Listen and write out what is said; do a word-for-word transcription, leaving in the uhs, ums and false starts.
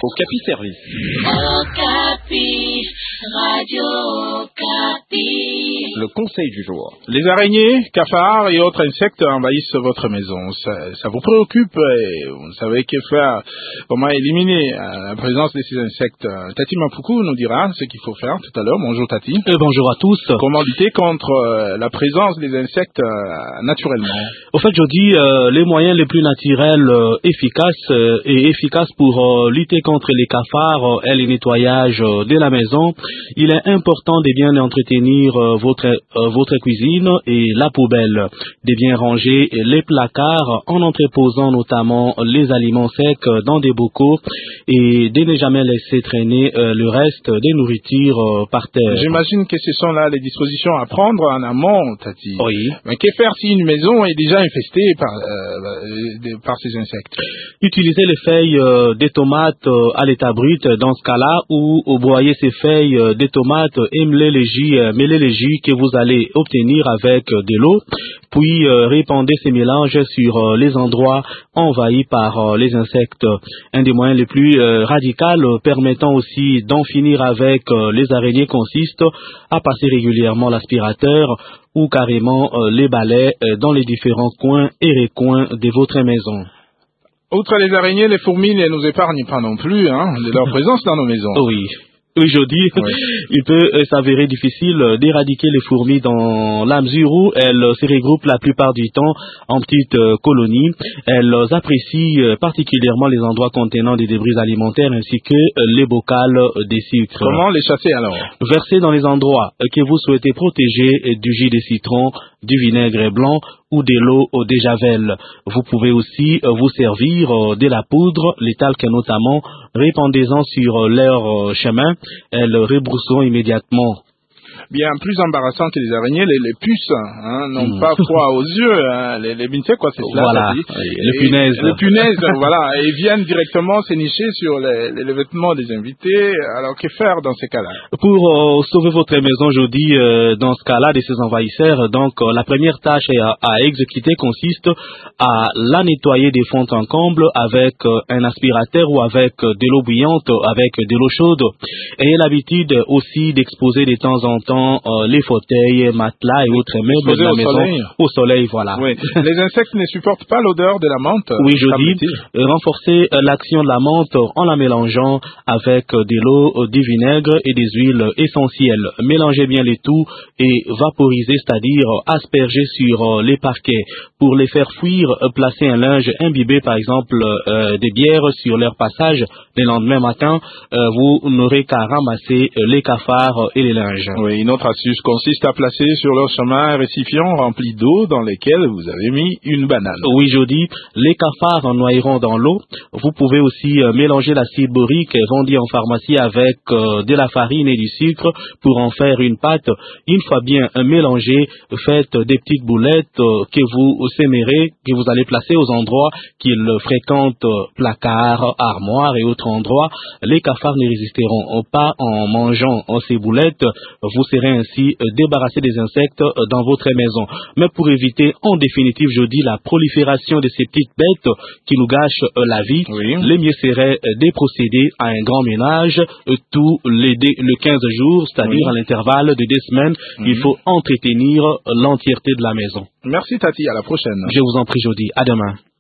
Okapi Service. Okapi, Radio Okapi. Le conseil du jour. Les araignées, cafards et autres insectes envahissent votre maison. Ça, ça vous préoccupe et vous savez que faire, comment éliminer la présence de ces insectes. Tati Mapuku nous dira ce qu'il faut faire tout à l'heure. Bonjour Tati. Euh, bonjour à tous. Comment lutter contre euh, la présence des insectes euh, naturellement? Au fait, je dis euh, les moyens les plus naturels, euh, efficaces euh, et efficaces pour euh, lutter contre les cafards euh, et les nettoyages euh, de la maison. Il est important de bien entretenir euh, votre euh, votre cuisine et la poubelle, de bien ranger les placards en entreposant notamment les aliments secs dans des bocaux et de ne jamais laisser traîner euh, le reste des nourritures euh, par terre. J'imagine que ce sont là les dispositions à prendre en amont, Tati. Oui. Mais que faire si une maison est déjà infestée par, euh, par ces insectes? Utiliser les feuilles euh, des tomates euh, à l'état brut dans ce cas-là, ou, ou broyer ces feuilles euh, des tomates et mêler les jus, euh, mêler les jus que vous allez obtenir avec euh, de l'eau, puis euh, répandez ces mélanges sur euh, les endroits envahis par euh, les insectes. Un des moyens les plus euh, radicaux euh, permettant aussi d'en finir avec euh, les araignées consiste à passer régulièrement l'aspirateur ou carrément euh, les balais euh, dans les différents coins et recoins de votre maison. Outre les araignées, les fourmis ne nous épargnent pas non plus, hein, de leur présence dans nos maisons. Oui. Aujourd'hui, oui. Il peut euh, s'avérer difficile euh, d'éradiquer les fourmis dans la mesure où elles euh, se regroupent la plupart du temps en petites euh, colonies. Elles euh, apprécient euh, particulièrement les endroits contenant des débris alimentaires ainsi que euh, les bocals euh, des sucres. Comment les chasser alors? Versez dans les endroits euh, que vous souhaitez protéger euh, du jus de citron, du vinaigre blanc ou de l'eau euh, de javel. Vous pouvez aussi euh, vous servir euh, de la poudre, les talcs notamment, répandez-en sur euh, leur euh, chemin. Elles rebrousseront immédiatement. Bien plus embarrassant que les araignées, les, les puces hein, n'ont mmh. pas froid aux yeux. Hein, les, les bintés, quoi, c'est cela. Voilà, les punaises. Les punaises, voilà, et viennent directement s'énicher sur les, les, les vêtements des invités. Alors, que faire dans ces cas-là? Pour euh, sauver votre maison, je dis, euh, dans ce cas-là, de ces envahisseurs, donc, euh, la première tâche à, à exécuter consiste à la nettoyer des fonds en comble avec euh, un aspirateur ou avec euh, de l'eau bouillante, avec de l'eau chaude. Ayez l'habitude aussi d'exposer de temps en temps Euh, les fauteuils, matelas et autres meubles de la maison soleil. au soleil, voilà. Oui. Les insectes ne supportent pas l'odeur de la menthe. Oui, je dis, euh, renforcer euh, l'action de la menthe en la mélangeant avec euh, de l'eau, euh, du vinaigre et des huiles essentielles. Mélangez bien les tout et vaporisez, c'est-à-dire euh, asperger sur euh, les parquets. Pour les faire fuir, euh, placez un linge imbibé, par exemple, euh, des bières sur leur passage. Le lendemain matin, euh, vous n'aurez qu'à ramasser euh, les cafards et les linges. Oui, une autre astuce consiste à placer sur leur chemin un récipient rempli d'eau dans lequel vous avez mis une banane. Oui, je dis, les cafards en noieront dans l'eau. Vous pouvez aussi euh, mélanger l'acide borique vendu en pharmacie avec euh, de la farine et du sucre pour en faire une pâte. Une fois bien euh, mélangé, faites des petites boulettes euh, que vous sémerez, que vous allez placer aux endroits qu'ils fréquentent, euh, placards, armoires et autres endroits. Les cafards ne résisteront pas en mangeant euh, ces boulettes. Vous serez ainsi euh, débarrassé des insectes euh, dans votre maison. Mais pour éviter en définitive, je dis, la prolifération de ces petites bêtes euh, qui nous gâchent euh, la vie, oui. Le mieux serait euh, de procéder à un grand ménage euh, tous les, les quinze jours, c'est-à-dire oui. À l'intervalle de deux semaines. Mm-hmm. Il faut entretenir euh, l'entièreté de la maison. Merci Tati, à la prochaine. Je vous en prie, Jody. À demain.